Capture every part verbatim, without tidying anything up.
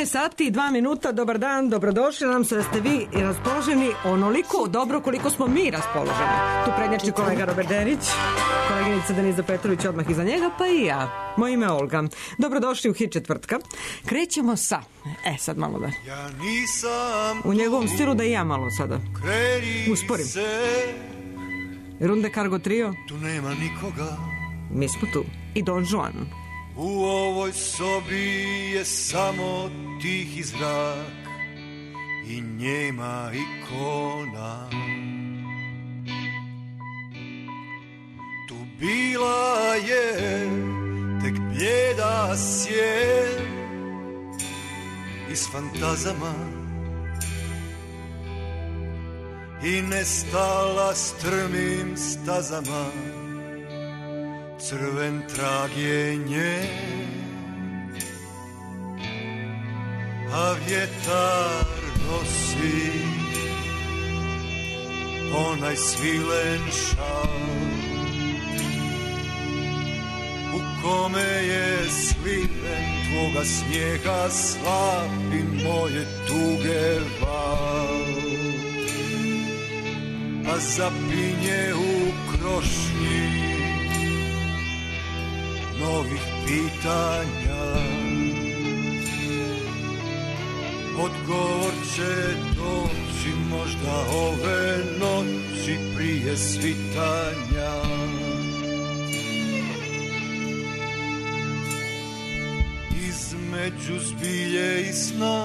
šesnaest sati i dva minuta, dobar dan, dobrodošli, nam se da ste vi raspoloženi onoliko dobro koliko smo mi raspoloženi. Tu prednjači kolega Robert Denić, koleginica Denisa Petrović odmah iza njega, pa i ja. Moje ime je Olga. Dobrodošli u Hit četvrtka. Krećemo sa, e sad malo da, ja nisam u njegovom stilu da i ja malo sada usporim. Runde Cargo Trio, tu nema nikoga, mi smo tu, i Don Juan. u ovoj sobi je samo tihi zrak i njema ikona. Tu bila je tek blijeda sjen iz fantazama i nestala strmim stazama. Crven trag je nje, a vjetar nosi onaj svilen šal u kome je sliven tvoga smijeha slab i moje tuge val. A zapinje u krošnji novih pitanja, odgovor će doći možda ove noći prije svitanja. Između zbilje i sna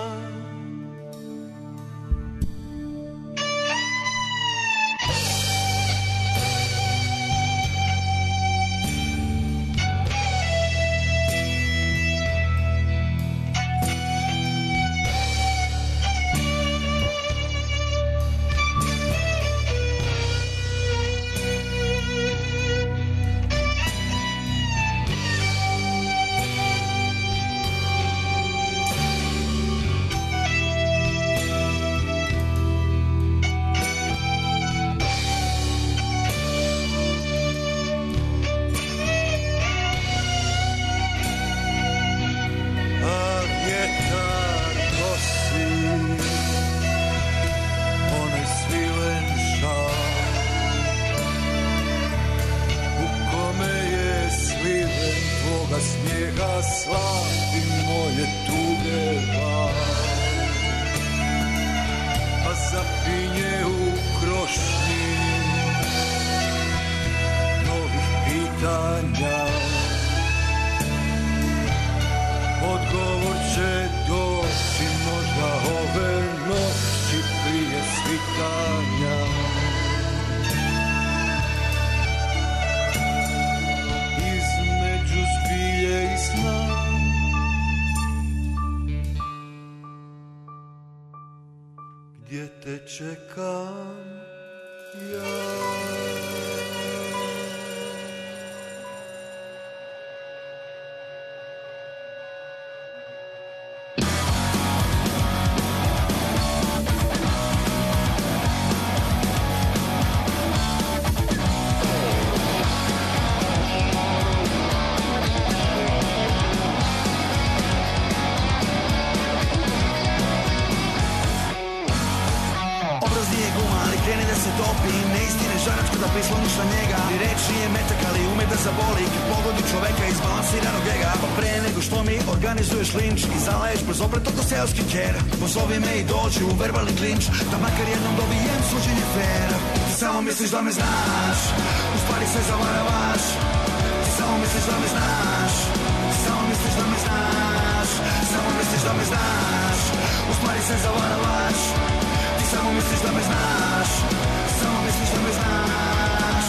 pozovi me i dođi u verbalni klinč, da makar jednom dobijem suđenje fer. Ti samo misliš da me znaš, u stvari se zavaravaš. Ti samo misliš da me znaš, ti samo misliš da me znaš, samo misliš da me znaš, u stvari se zavaravaš. Ti samo misliš da me znaš, samo misliš da me znaš.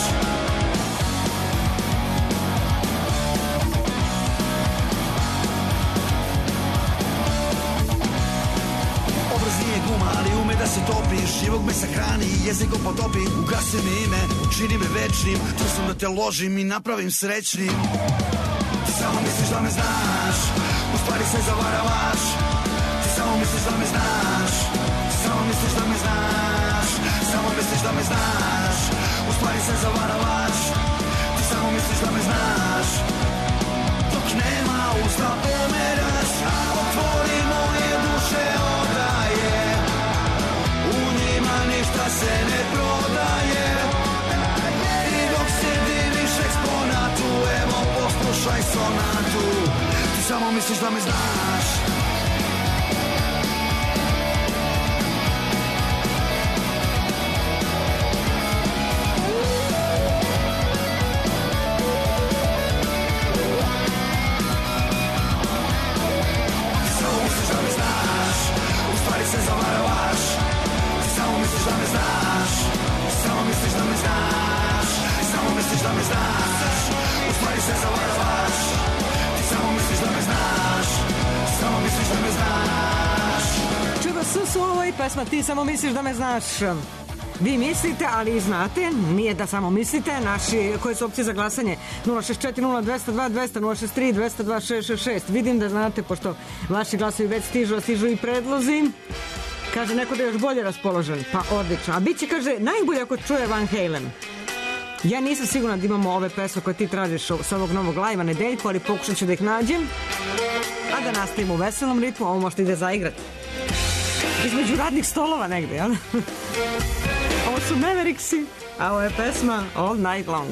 Nije guma, ali ume da se topi, živog me sahrani i jezikom potopi. Ugasi mi ime, učini me večnim, tu sam da te ložim i napravim srećnim. Ti samo misliš da me znaš, u stvari se zavaravaš. Ti samo misliš da me znaš, ti samo misliš da me znaš, samo misliš da me znaš, u stvari se zavaravaš. Ti samo misliš da me znaš, dok nema usta pomeraš. Otvori moje duše, samo misliš da me znaš. Se zavaravaš, ti samo misliš da me znaš, samo misliš da me znaš, samo misliš da me znaš, u stvari se zavaravaš, ti samo misliš da me znaš, samo misliš da me znaš. Čudo su ovo i pesma Ti samo misliš da me znaš. Vi mislite, ali i znate, nije da samo mislite, naši, koje su opcije za glasanje? nula šest četiri nula dva nula dva dva nula šest tri dva dva šest šest šest. Vidim da znate, pošto vaši glasovi već stižu, a stižu i predlozi. Kaže neko da je još bolje raspoložen, pa odlično. A bit će, kaže, najbolje ako čuje Van Halen. Ja nisam sigurna da imamo ove pesme koje ti tražiš sa ovog novog live-a nedeljku, ali pokušat ću da ih nađem. A da nastavimo u veselom ritmu, ovo možete i da zaigrate. Između radnih stolova negde, jel? Ovo su Mavericksi, a ovo je pesma All Night Long.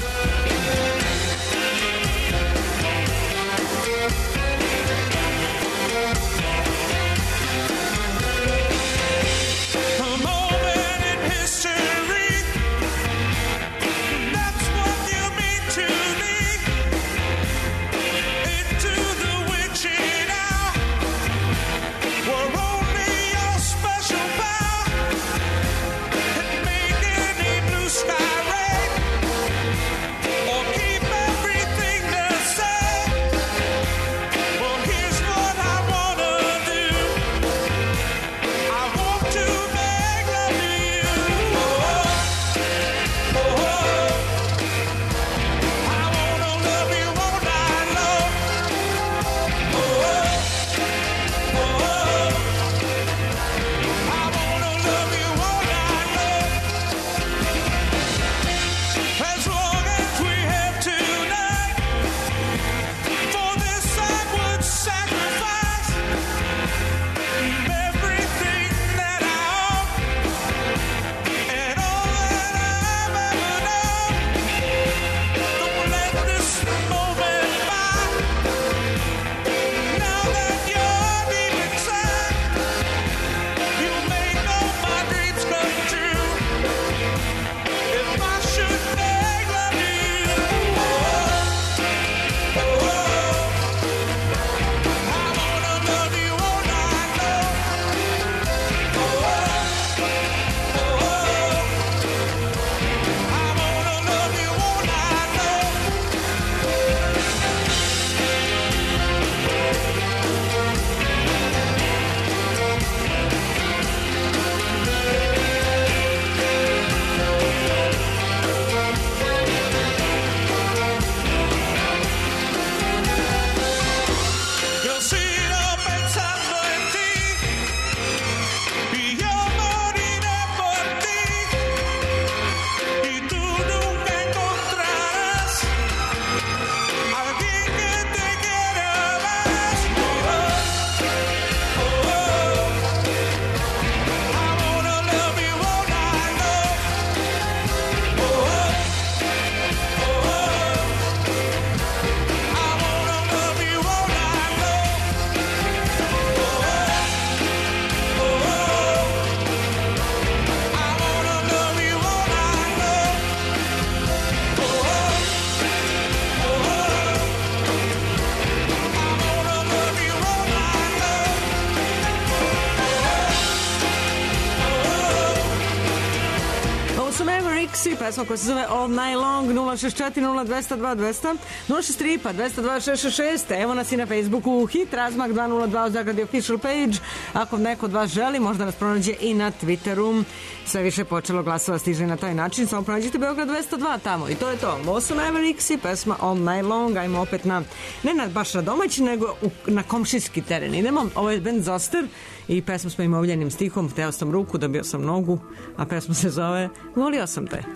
Pesma koja se zove All Night Long. Nula šest četiri nula dva nula dva dva nula šest tri pa dva dva šest šest šest. Evo nas i na Facebooku Hit Razmak dva nula dva u zagradi official page. Ako neko od vas želi, možda nas pronađe i na Twitteru. Sve više počelo glasova stiže na taj način. Samo pronađite Beograd dvesta dva tamo. I to je to. Ovo su Mavericksi, pesma All Night Long. Ajmo opet na, ne na baš na domaći, nego u, na komšijski teren. Idemo. Ovo je band Zoster i pesmu s mojim omiljenim stihom Hteo sam ruku, dobio sam nogu, a pesma se zove Volio sam te.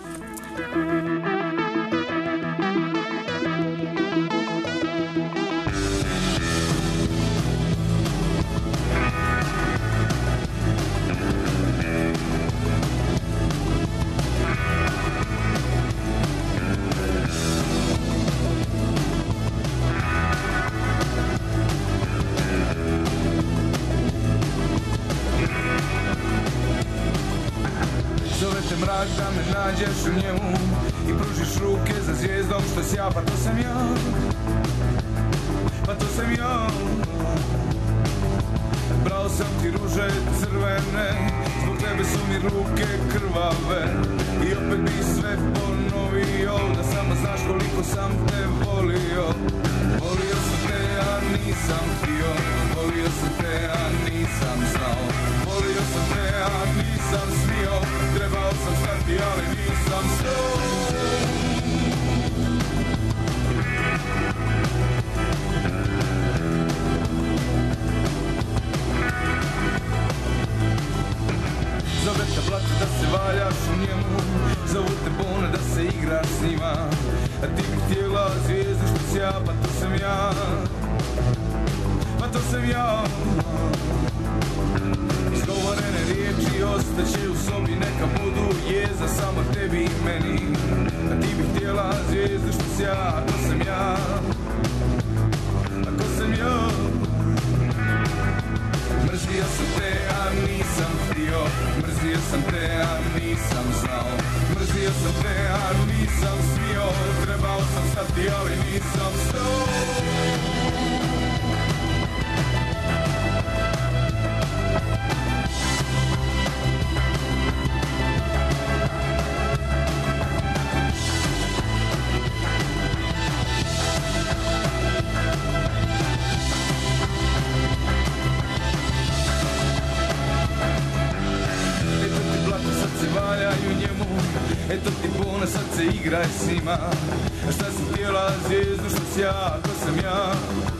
te mrak da me nađeš u njemu i pružiš ruke za zvijezdom što sja, pa to sam ja, pa to sam ja. Brao sam ti ruže crvene, zbog tebe su mi ruke krvave i opet bi sve ponovio, da samo znaš koliko sam te volio. Volio sam te, a nisam htio, volio sam te, a nisam znao. Volio sam te, a nisam smio, trebao sam stati, ali nisam stao. Zove te blato da se valjaš u njemu, zovu te bune da se igraš s njima, a ti bi htjela zvijezdu što sja, pa to sam ja, pa to sam ja. Izgovorene riječi ostaće u sobi, neka budu jeza samo tebi i meni, a ti bi htjela zvijezdu što sja, a to sam ja, a to sam ja. Mrzio sam te, a nisam htio, mrzio sam te, a nisam znao. Mrzio sam te, a nisam smio, trebao sam stati, ali nisam stao. Eto ti bune, sad se igraj s njima. Šta si htjela zvijezdu što si ja, ako sam ja,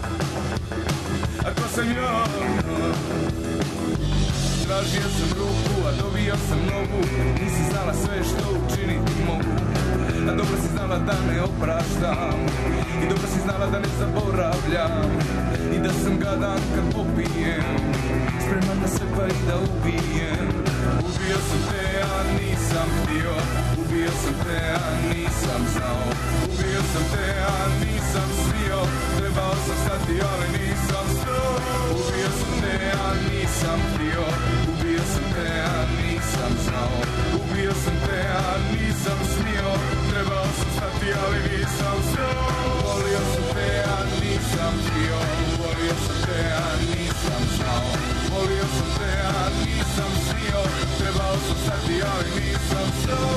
ako sam ja. Tražio sam ruku, a dobio sam nogu, nisi znala sve što učiniti mogu. A dobro si znala da ne opraštam i dobro si znala da ne zaboravljam i da sam gadan kad popijem, spreman na sve pa i da ubijem. Ubio sam te, a nisam htio, ubio sam te, a nisam znao. Ubio sam te, a nisam smio, trebao sam stati, ali nisam stao. Ubio sam te, a nisam htio, ubio sam te, a nisam znao. Ubio sam te, a nisam smio, trebao sam stati, ali nisam stao. Volio sam te, a nisam htio, volio sam te, a nisam znao. Volio sam te, a nisam smio, trebao sam stati, ali nisam stao.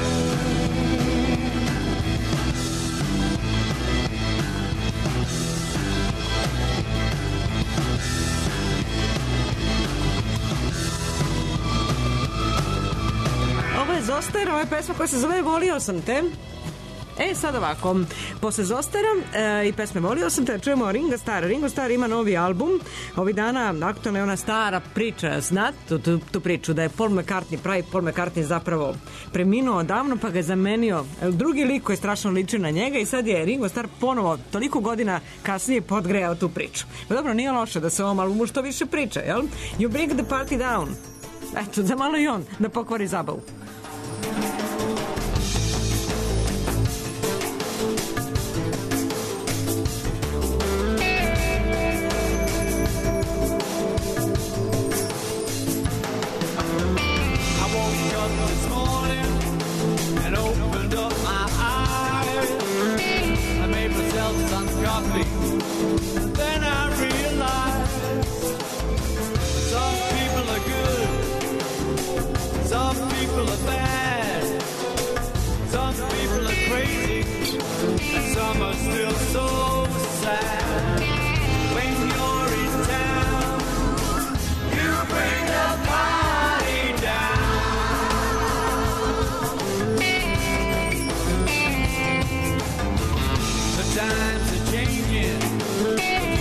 Ovo je Zoster, ovo je pesma koja se zove Volio sam te. E, sad ovako, posle Zostera e, i pesme Volio sam te, čujemo Ringo Starr. Ringo Starr ima novi album. Ovih dana aktualna je ona stara priča, znate tu, tu, tu priču da je Paul McCartney, pravi Paul McCartney zapravo preminuo odavno, pa ga je zamenio drugi lik koji je strašno ličio na njega i sad je Ringo Starr ponovo toliko godina kasnije podgrejao tu priču. Pa dobro, nije loše da se ovom albumu što više priča, jel? You bring the party down. Eto, da malo i on da pokvari zabavu. Times are changing.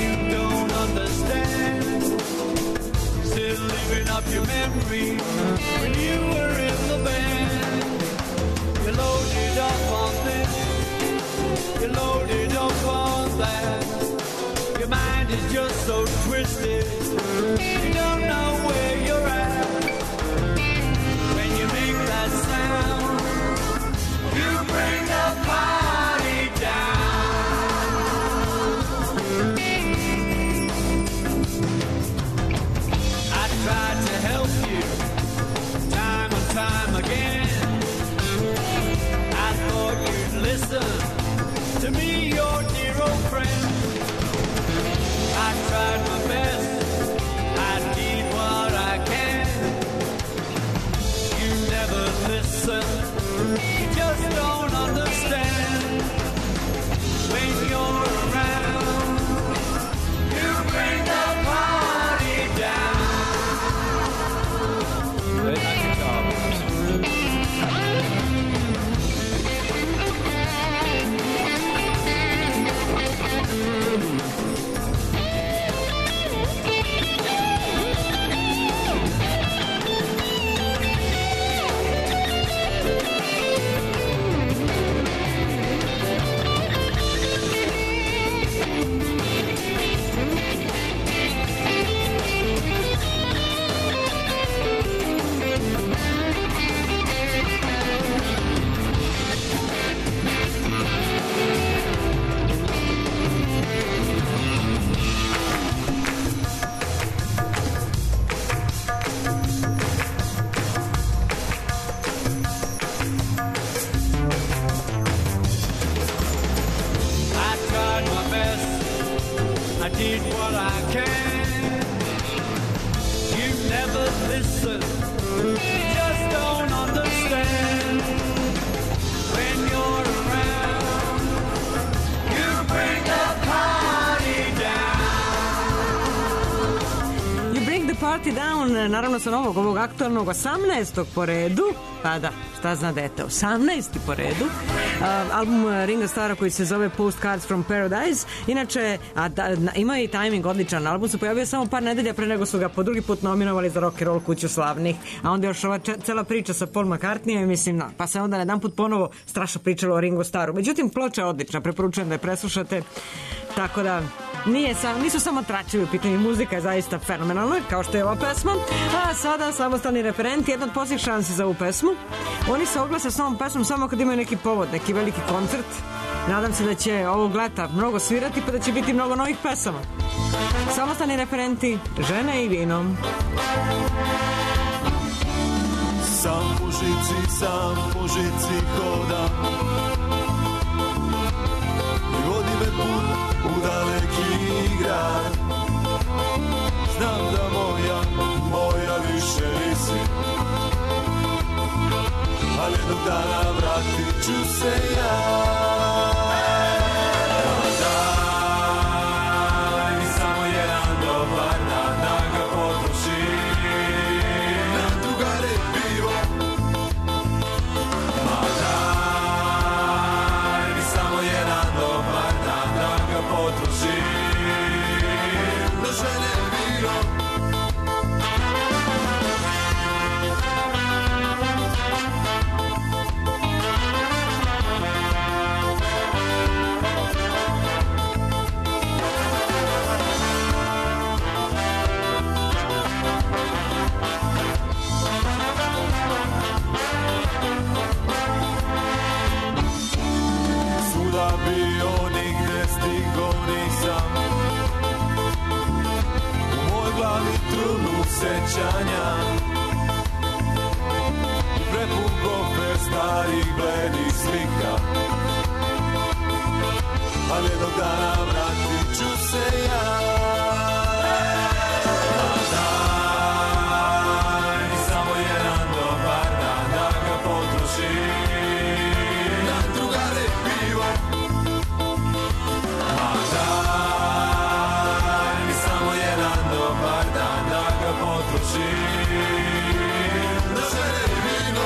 listen. You just don't understand. When you're around, you bring the party down. Late night guitar. I did what I can. You never listen. You just don't understand. When you're around, you bring the party down. You bring the party down, naravno sa novog ovog aktualnog osamnaestog po redu. Pa da, šta zna dete, osamnaesti po redu. Uh, album Ringa Starra koji se zove Postcards from Paradise. Inače, a da, ima i timing odličan. Album se pojavio samo par nedelja pre nego su ga po drugi put nominovali za Rock and Roll kuću slavnih. A onda još ova če, cela priča sa Paul McCartneyem, mislim, no, pa se onda jedan put ponovo strašno pričalo o Ringo Starru. Međutim, ploča je odlična, preporučujem da je preslušate. Tako da, nije sam, nisu samo tračevi u pitanju, muzika je zaista fenomenalna, kao što je ova pesma. A sada samostalni referenti, jedna od posljednjih šansi za ovu pesmu. Oni se oglase s ovom pesmom samo kad imaju neki povod, neki veliki koncert. Nadam se da će ovog leta mnogo svirati, pa da će biti mnogo novih pesama. Samostalni referenti, žene i vino. Sam po žici, sam po žici hodam i vodi me put u daleki grad. Znam da moja, moja više nisi, ali jednog dana vratit ću se ja. Daj mi samo jedan dobar dan da ga potrošim na drugare pivo. Ma daj mi samo jedan dobar dan da ga potrošim na žene vino. Sećanja prepun kofer starih bledih slika, ali jednog dana vratit ću se ja. Daj mi samo jedan dobar dan da ga potrošim na drugare pivo. Ma daj mi samo jedan dobar dan da ga potrošim na žene i vino.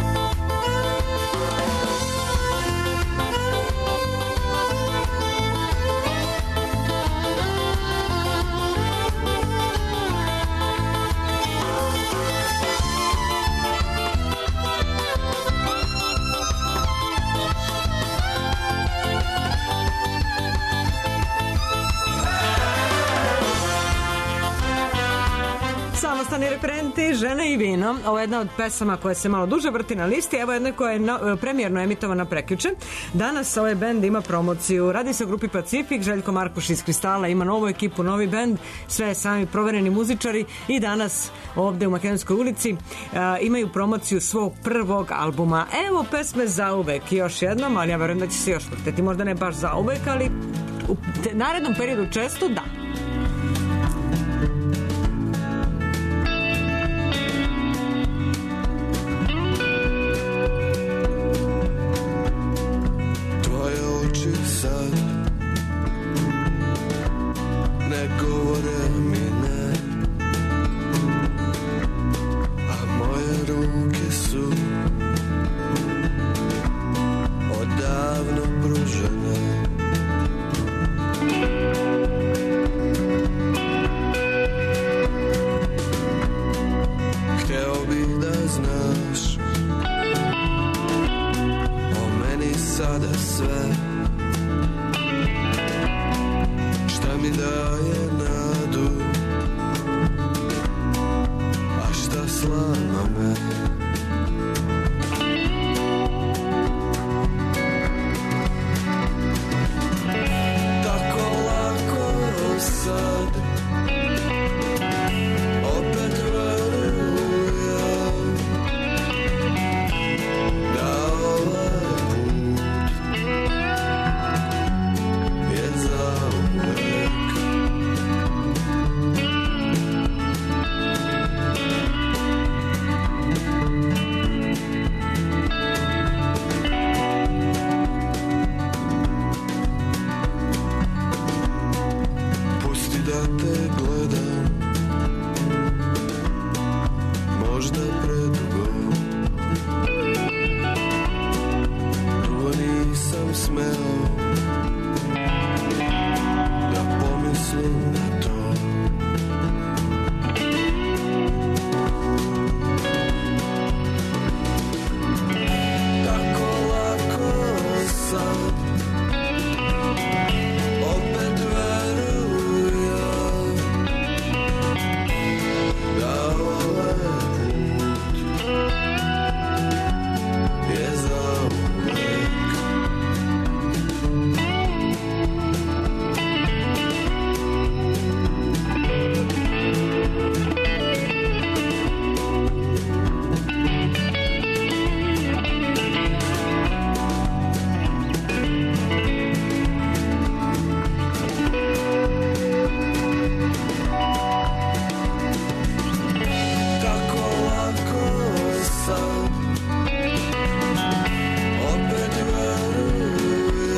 Samostalni referenti, žene i vino. Ovo je jedna od pesama koja se malo duže vrti na listi. Evo jedna koja je no, premijerno emitovana prekjuče. Danas ovaj bend ima promociju. Radi se o grupi Pacifik. Željko Markuš iz Kristala ima novu ekipu, novi bend. Sve sami provereni muzičari. I danas ovde u Makedonskoj ulici uh, imaju promociju svog prvog albuma. Evo pesme Zauvek još jednom, ali ja verujem da će se još vrteti. Možda ne baš zauvek, ali u narednom periodu često da. sada sve šta mi daje nadu, a šta slama me. Tako lako sad opet verujem da ovaj put je zauvek. Pusti da te gledam, možda predugo, drugo nisam smeo da pomislim na to. Tako lako sad opet verujem da ovaj put je zauvek. Tako lako sad opet verujem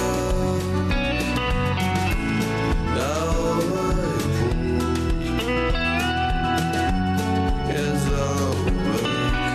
da ovaj put je zauvek.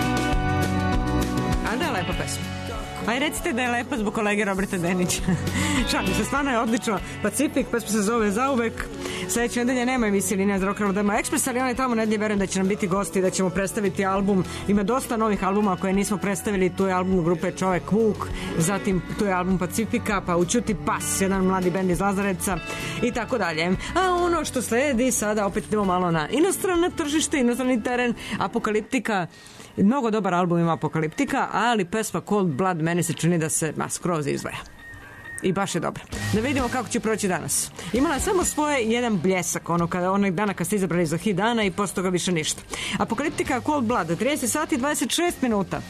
A da je lepa pesma. Pa i recite da je lepa zbog kolege Roberta Denića. Šalim se, stvarno je odlično. Pacifik, pesma se zove Zauvek. Sledeće nedelje nema emisije Linija za Rock and Roll Demo Express, ali onaj tamo nedelje verujem da će nam biti gosti, da ćemo predstaviti album. Ima dosta novih albuma koje nismo predstavili. Tu je album grupe Čovek Vuk, zatim tu je album Pacifika, pa Ućuti pas, jedan mladi bend iz Lazarevca i tako dalje. A ono što sledi sada, opet idemo malo na inostrano tržište, inostrani teren, Apokaliptika. Mnogo dobar album ima Apokaliptika, ali pesma Cold Blood meni se čini da se ma, skroz izdvaja. I baš je dobro. Da vidimo kako će proći danas. Imala je samo svoje jedan bljesak, ono kada, onog dana kad ste izabrali za hit dana i posle toga više ništa. Apokaliptika Cold Blood, trideset sati i dvadeset šest minuta.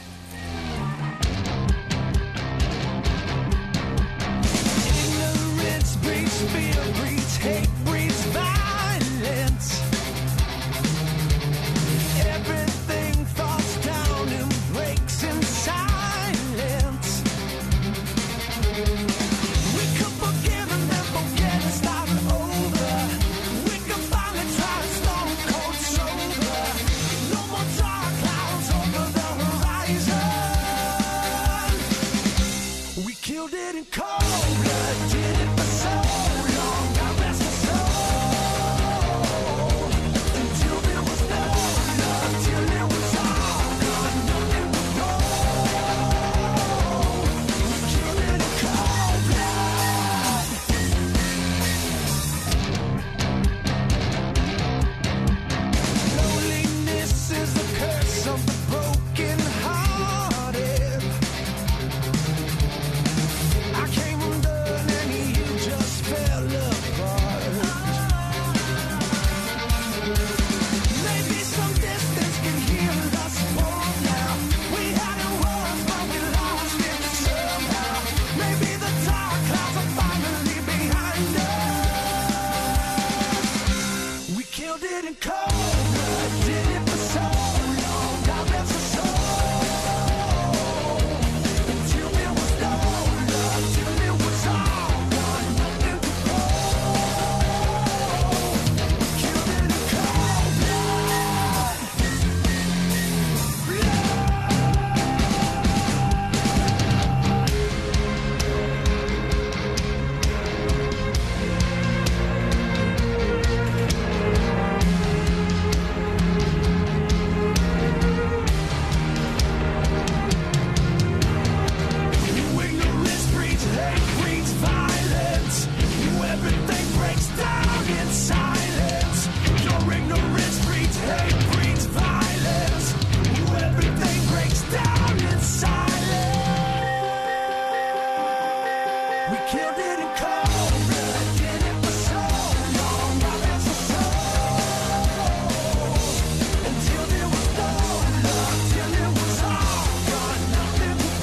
Ignorance breeds fear, breeds hate, breeds violence. Everything falls down and breaks in silence. We could forgive and then forget and start over. We could finally try to stone cold sober. No more dark clouds over the horizon. We killed it in cold blood, did it for so long. God rest my soul. killed it in cold blood. Did it for so long, now there's a soul. Until there was no love, till it was all gone, nothing but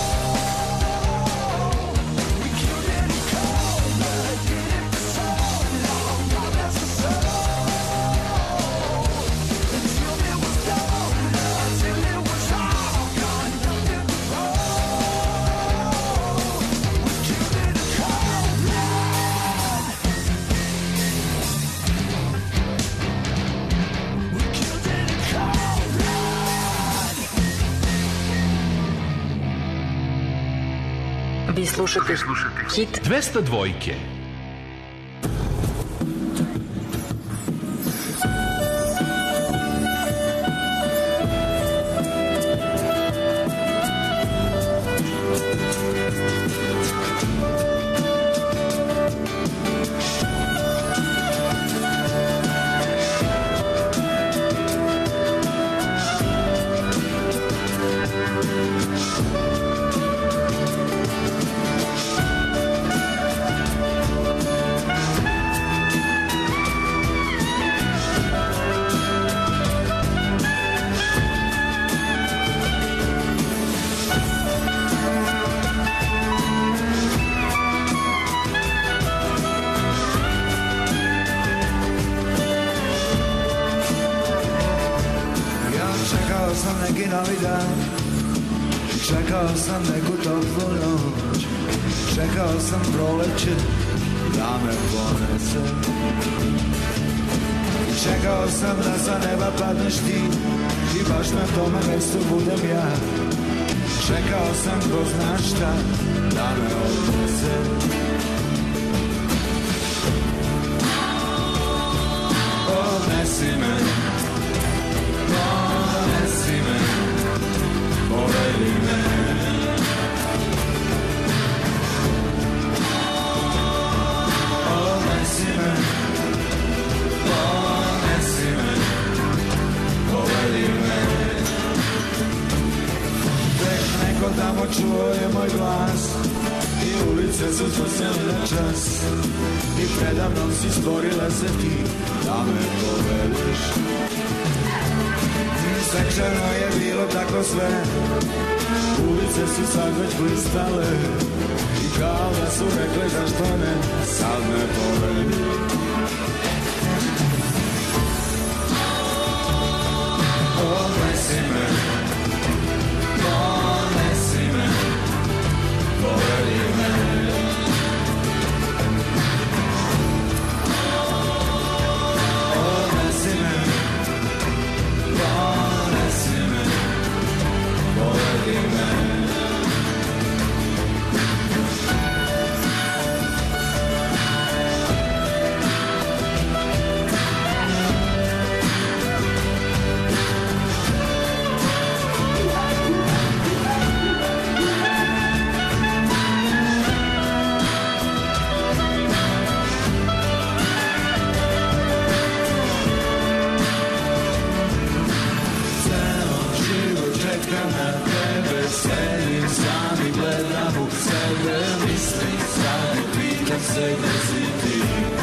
cold. We killed it in cold blood. Did it for so long, now there's a soul. Until there was no love, till it was all gone, nothing but cold. We killed it in cold blood. We killed it in cold blood. Vi slušate hit dvesta dvojke. Ja čekao sam neki novi dan, čekao sam neku toplu noć, čekao sam proleće da me ponese. Čekao sam da sa neba padneš ti i baš na tome mjestu budem ja. Čekao sam ko zna šta da me odnese. Odnesi me, odnesi me, povedi me. Odnesi me, odnesi me, povedi me. Tek neko tamo čuo je moj glas i ulice su zvrstile na čas i predamnom si stvorila se ti da me povedeš. Svečano je bilo tako sve, ulice su sad već blistale i kao da su rekli zašto ne, sad me povedi. Odnesi me, odnesi me, povedi me. Odnesi me, odnesi me, povedi me. Ceo život čekam na tebe, sedim sam i gledam u sebe, mislim sad i pitam se gde si ti.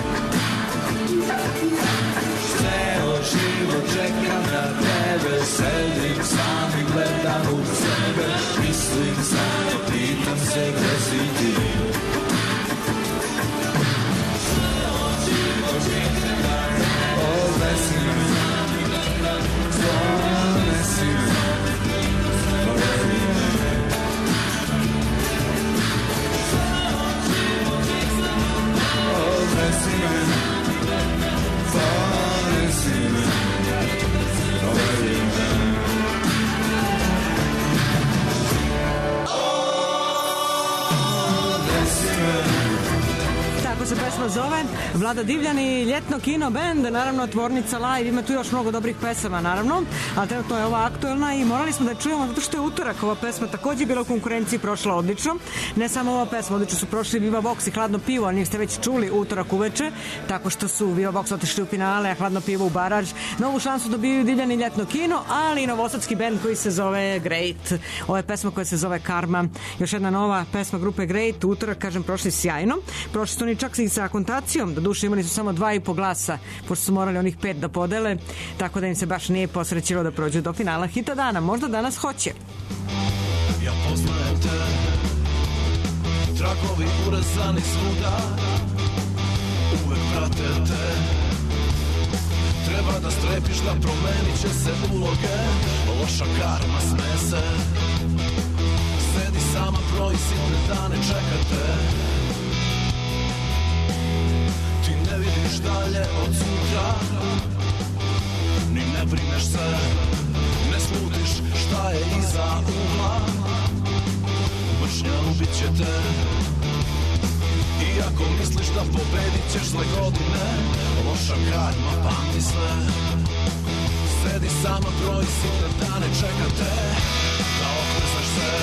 Ceo život čekam na tebe, sedim sam i gledam u sebe, mislim sad i pitam se gde si ti. Odnesi me, odnesi me, povedi me. Odnesi me, odnesi me, povedi me. se pesma zove. Vlada Divljan i Ljetno kino band, naravno tvornica live, ima tu još mnogo dobrih pesama naravno, ali trenutno je ova aktuelna i morali smo da je čujemo zato što je utorak ova pesma takođe bila u konkurenciji, prošla odlično. Ne samo ova pesma, odlično su prošli Viva Vox i Hladno pivo, ali njih ste već čuli utorak uveče, tako što su Viva Vox otišli u finale, a Hladno pivo u baraž. Novu šansu dobiju Divljan i Ljetno kino, ali i novosadski band koji se zove Great. Ovo je pesma koja se zove Karma. Još jedna nova pesma grupe Great, utorak, kažem, prošli sjajno. Prošli su oni čak i sa akontacijom, do duše imali su samo dva i po glasa, pošto su morali onih pet da podele, tako da im se baš nije posrećilo da prođu do finala hita dana. Možda danas hoće. Ja poznajem te, trakovi urezani svuda, uvek prate te. Treba da strepiš da promenit će se uloge, loša karma snese. Sedi sama, broji sitne dane, čeka te. Ti ne vidiš dalje od sutra, ni ne brineš se, ne slutiš šta je iza ugla. Mržnja ubit će te, iako misliš da pobedit ćeš zle godine, loša karma pamti sve. Sedi sama, broji sitne dane, čeka te da okrezneš se.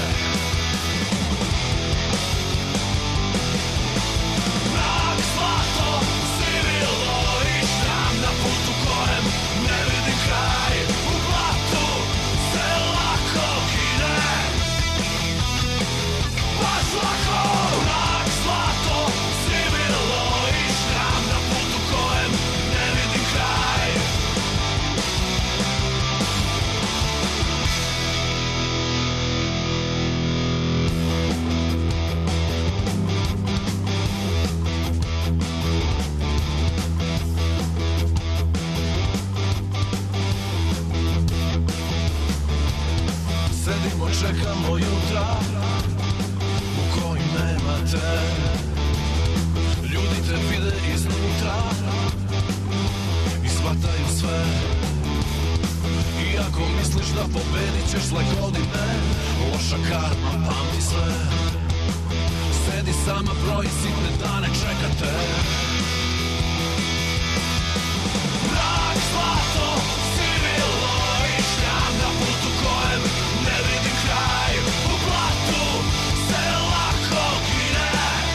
Mrak, zlato, sivilo i šram na putu kojem ne vidim kraj. U blatu se lako gine, baš lako. Mrak, zlato, sivilo i šram na putu kojem ne vidim kraj. Sedimo, čekamo jutra u kojim nema te. Ljudi te vide iznutra i shvataju sve. Iako misliš da pobedit ćeš zle godine, loša karma pamti sve. Sedi sama, broji sitne dane, čeka te. Mrak, zlato, sivilo i šljam na putu kojem ne vidim kraj. U blatu se lako gine,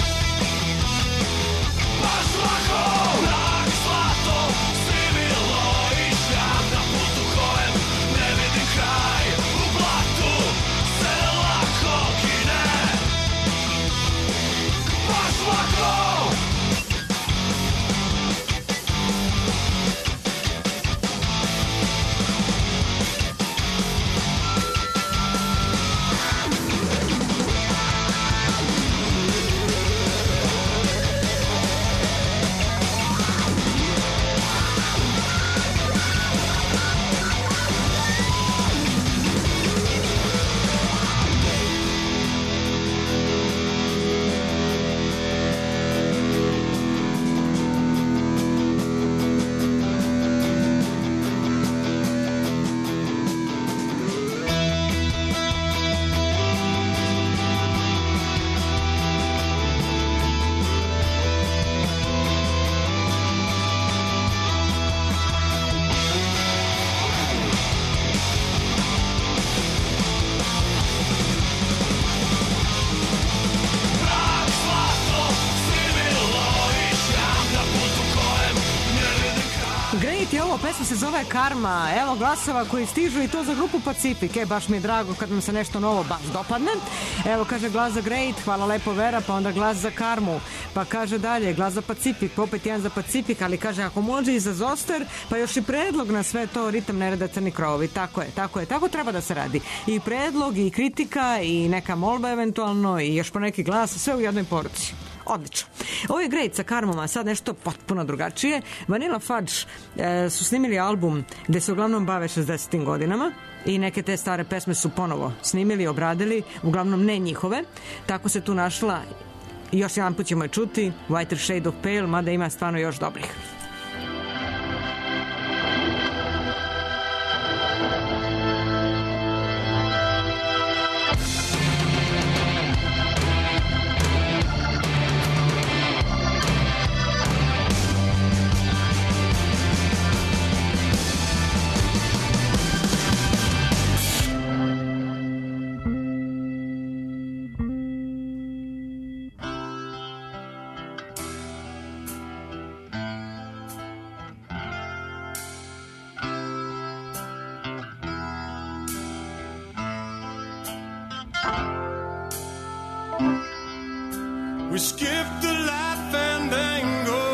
baš lako. Mrak, zlato, sivilo i šljam na putu kojem ne vidim kraj. U blatu se lako gine, baš lako. Pesma se zove Karma, evo glasova koji stižu i to za grupu Pacifik. E, baš mi je drago kad nam se nešto novo baš dopadne. Evo kaže glas za Great, hvala lepo Vera, pa onda glas za Karmu, pa kaže dalje glas za Pacifik, opet jedan za Pacifik, ali kaže ako može i za Zoster, pa još i predlog na sve to, ritam nereda crni krovovi. Tako je, tako je, tako treba da se radi. I predlog, i kritika, i neka molba eventualno, i još po neki glas, sve u jednoj poruci. Odlično. Ovo je Great sa Karmom, a sad nešto potpuno drugačije. Vanilla Fudge e, su snimili album gde se uglavnom bave šezdesetim godinama i neke te stare pesme su ponovo snimili, obradili, uglavnom ne njihove. Tako se tu našla, još jedan put ćemo je čuti, Whiter Shade of Pale, mada ima stvarno još dobrih. We skip the light fandango,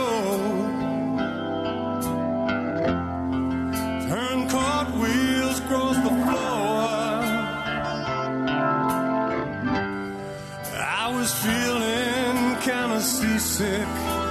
turn cartwheels across the floor. I was feeling kind of seasick.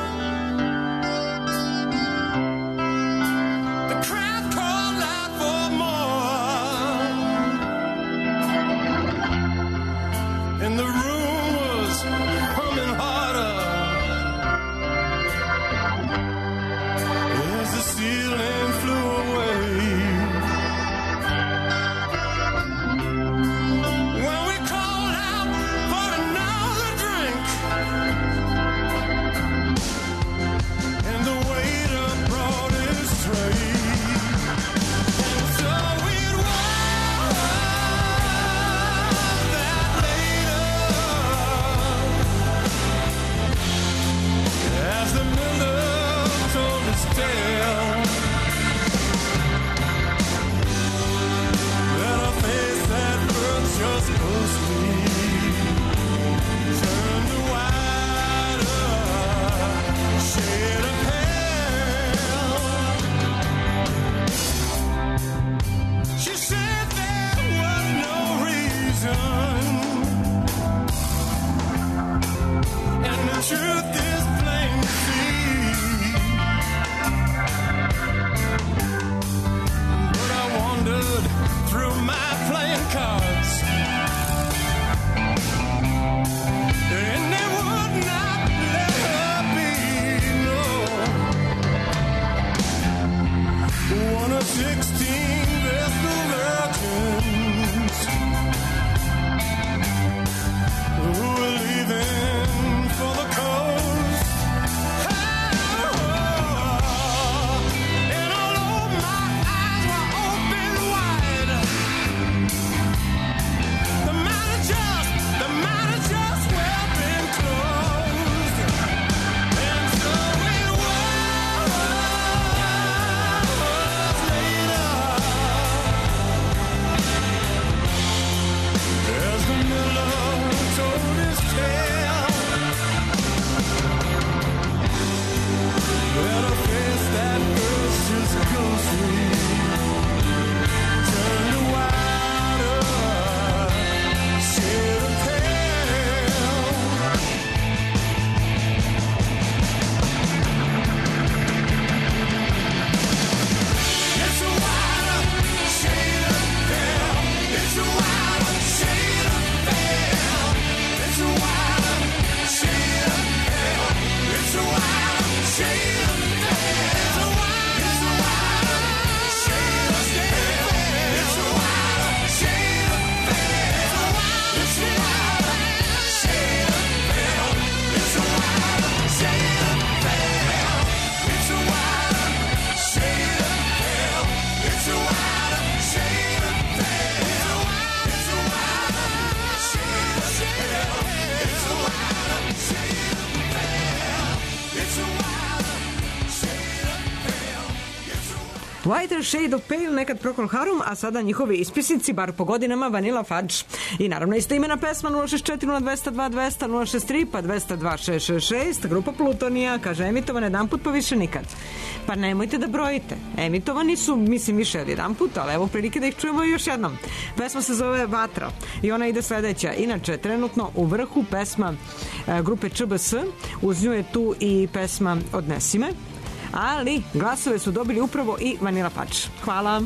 Whiter Shade of Pale, nekad Procol Harum, a sada njihovi ispisnici, bar po godinama, Vanilla Fudge. I naravno isto imena pesma nula šest četiri nula dva nula dva dva nula nula šest tri pa dva nula dva šest šest šest, grupa Plutonija, kaže emitovane jedan put pa više nikad. Pa nemojte da brojite. Emitovani su, mislim, više od jedan put, ali evo prilike da ih čujemo još jednom. Pesma se zove Vatra i ona ide sledeća. Inače, trenutno u vrhu pesma e, grupe Č B S, uz nju je tu i pesma Odnesi me, ali glasove su dobili upravo i Vanilla Fudge. Hvala.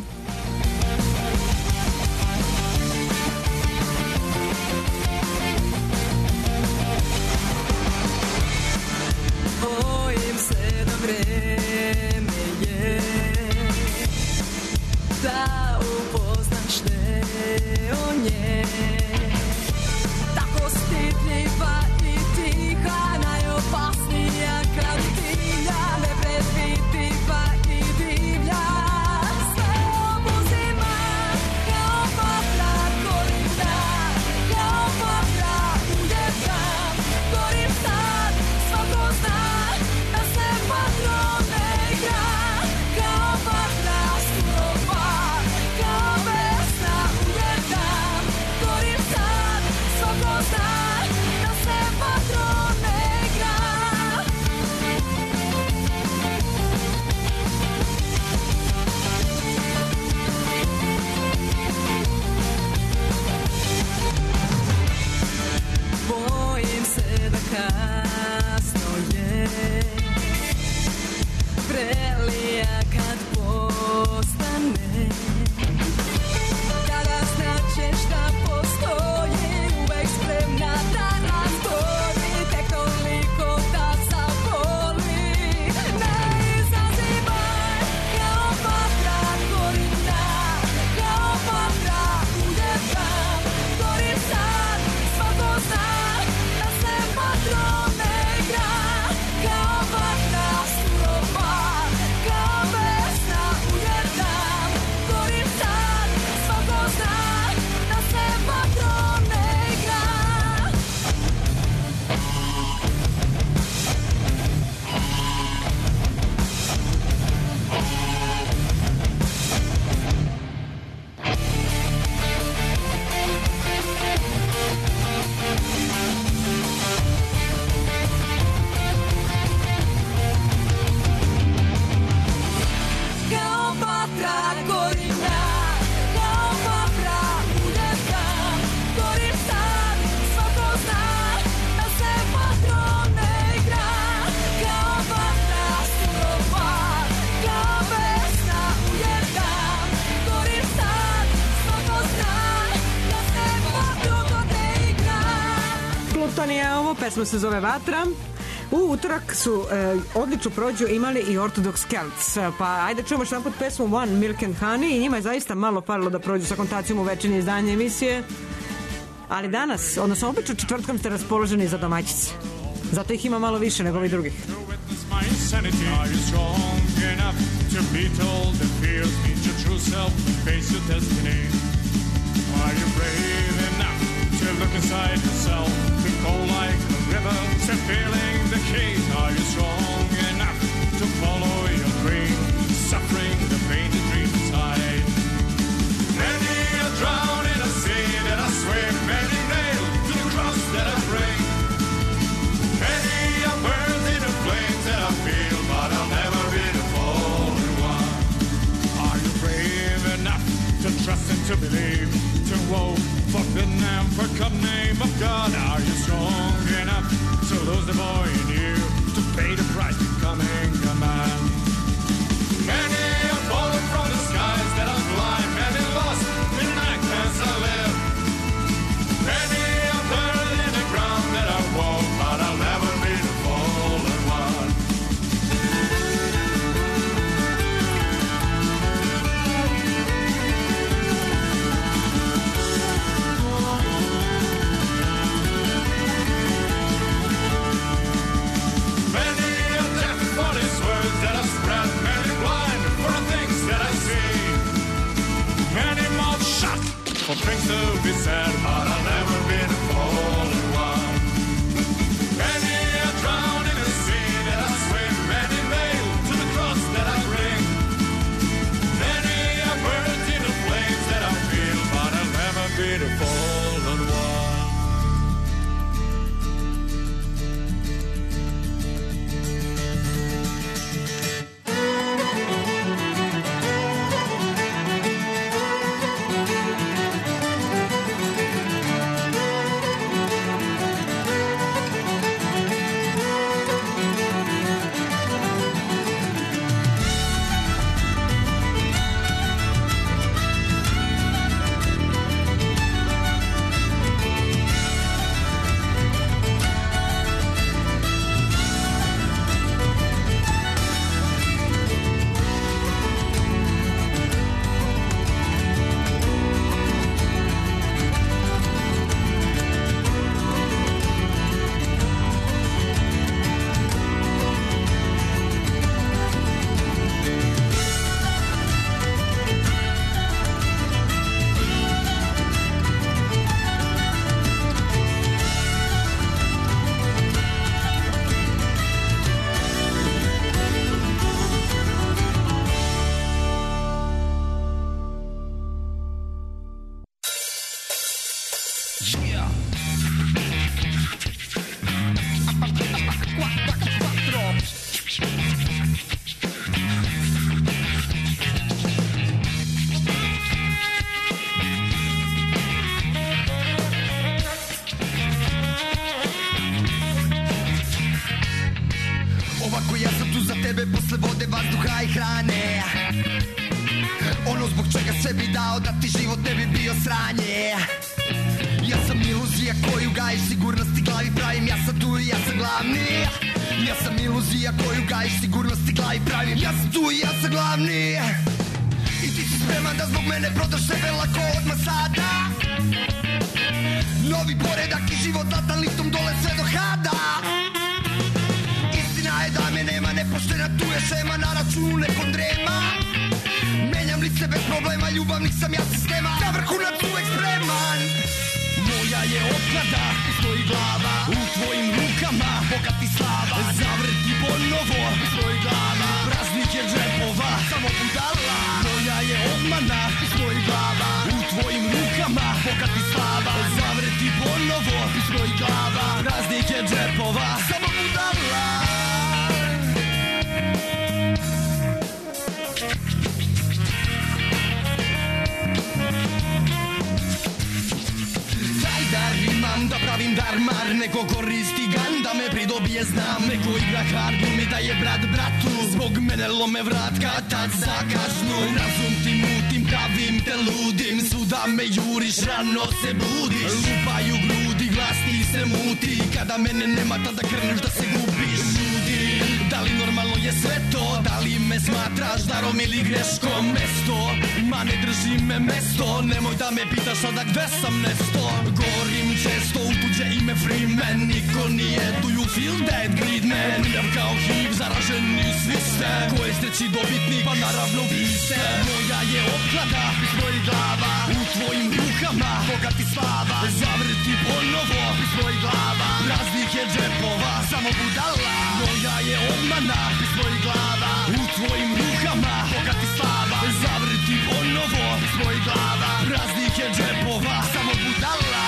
Bojim se da vreme je da upoznaš te o nje, tako stidljiva i tiha, najopasnija kratilja, nepredvidiva i divlja. Sve Funny je ovo, pesma se zove Vatra. U utorak su e, odličnu prođu imali i Orthodox Celts, pa ajde čujemo što jedan put pesmu One Milk and Honey i njima je zaista malo falilo da prođu sa kontacijom u večernje izdanje emisije, ali danas, odnosno obično četvrtkom ste raspoloženi za domaćice, zato ih ima malo više nego ovih drugih. To look inside yourself, to go like a river, to feeling the key. Are you strong enough to follow your dream, suffering the pain to dream inside? Many are drowned in a sea that I swim, many nailed to the cross that I bring. Many are burned in the flames that I feel, but I'll never be the fallen one. Are you brave enough to trust and to believe, to hope? Forbidden and forgotten name of God. Are you strong enough to lose the boy in you, to pay the price becoming a man? Many are fallen from the skies that are blind, many lost in nightmares I live. Many are buried in the ground that I walk, but I'll never be the fallen one. That I spread, many blind for the things that I see, many mouths shut for things to be said, but I'll never be the fallen one. Many are drowned in the sea that I swim, many nailed to the cross that I bring, many are burned in the flames that I feel, but I'll never be the fallen one. Rano se budiš, lupaju grudi, glas ti se muti, kada mene nema, tada kreneš da se gubiš. Ljudi, da li normalno je sve to? Da li me smatraš darom ili greškom? Mesto, ma ne drži me mesto. Nemoj da me pitaš sada gde sam nesto. Govorim često u tuđe ime Freeman. Niko nije, do you feel that bleed man? Prljav kao hiv, zaraženi svi ste. Ko je streći dobitnik, pa naravno vi ste. Moja je opklada iz mojih glava, u tvojim rukama bogati slava. Zavrti ponovo iz mojih glava, praznih je džepova, samo budala. Moja je obmana iz mojih glava, u tvojim rukama bogati slava. Zavrti ponovo iz mojih glava, praznih je džepova, samo budala.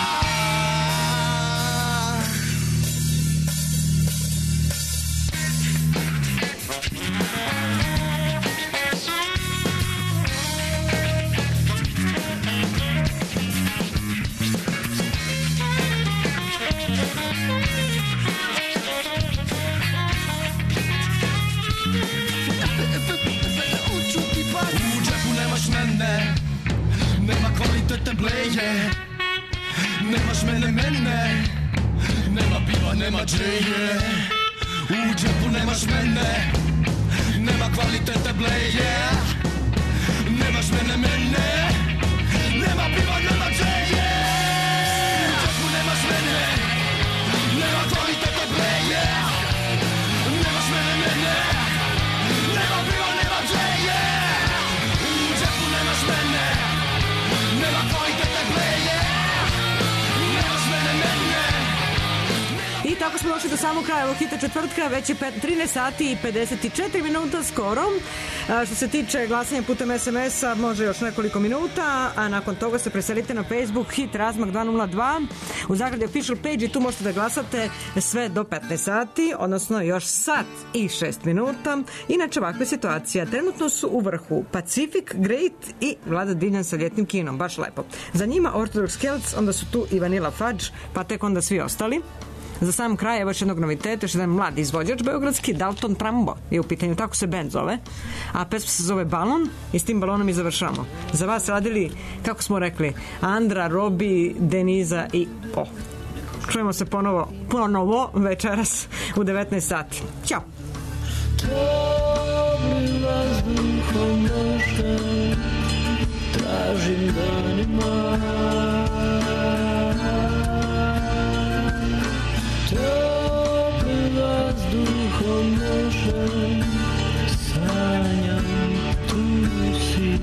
Nema kvalitete bleje, nemaš mene, mene. Nema piva, nema džeje, u džepu nemaš mene. Nema kvalitete bleje, nemaš mene, mene. Nema piva, nema džeje, u džepu nemaš mene. Nema kvalitete bleje, nemaš mene, mene. Nema piva, nema džeje, u džepu nemaš mene. Nema kvalitete bleje, nemaš mene, mene. I tako smo došli do samog kraja ovog hita četvrtka, već je trinaest sati i pedeset četiri minuta skoro. A, što se tiče glasanja putem es em es-a, može još nekoliko minuta, a nakon toga se preselite na Facebook Hit Razmak dva nula dva u zagradi official page i tu možete da glasate sve do petnaest sati, odnosno još sat i šest minuta. Inače, ovakva situacija. Trenutno su u vrhu Pacific, Great i Vlada Divljan sa Ljetnim kinom. Baš lepo. Za njima Orthodox Celts, onda su tu i Vanilla Fudge, pa tek onda svi ostali. Za sam kraj evo još jednog noviteta, još jedan mladi izvođač beogradski, Dalton Trambo je u pitanju, tako se band zove, a pesma se zove Balon i s tim balonom i završamo. Za vas radili, kako smo rekli, Andra, Robi, Deniza i O. Čujemo se ponovo, ponovo večeras u devetnaest sati. Ćao! Toplim vazduhom nošem, tražim danima. Toplim vazduhom nošem, sanjam tu si.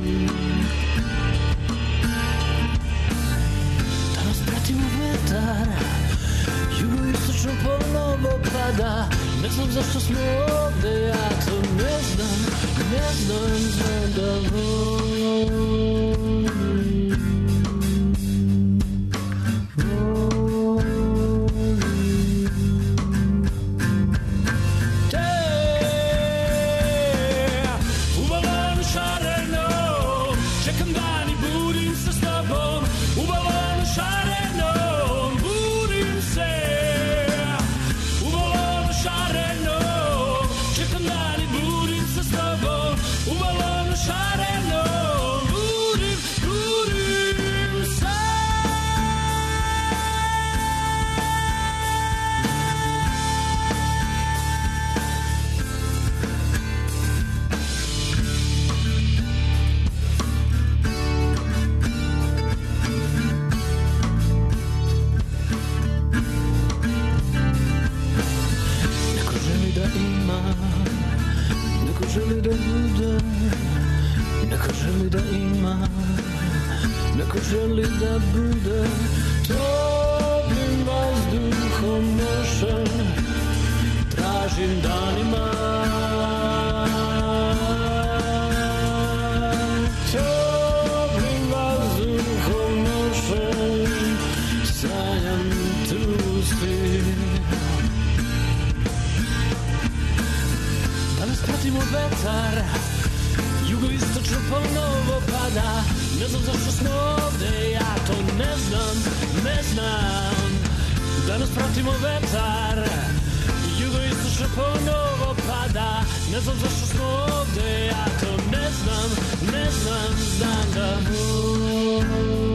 Danas pratimo vetar, jugoistočno ponovo pada. Ne znam zašto smo ovde, ja to ne znam, ne znam, znam da volim. Želi da bude toplim vazduhom nošen, tražim danima. Toplim vazduhom nošen, sanjam tu si. Danas pratimo vetar, jugoistočno ponovo pada. Ne znam zašto smo ovde, ja to ne znam, ne znam. Danas pratimo vetar, jugoistočno ponovo pada. Ne znam zašto smo ovde, ja to ne znam, ne znam, znam da volim.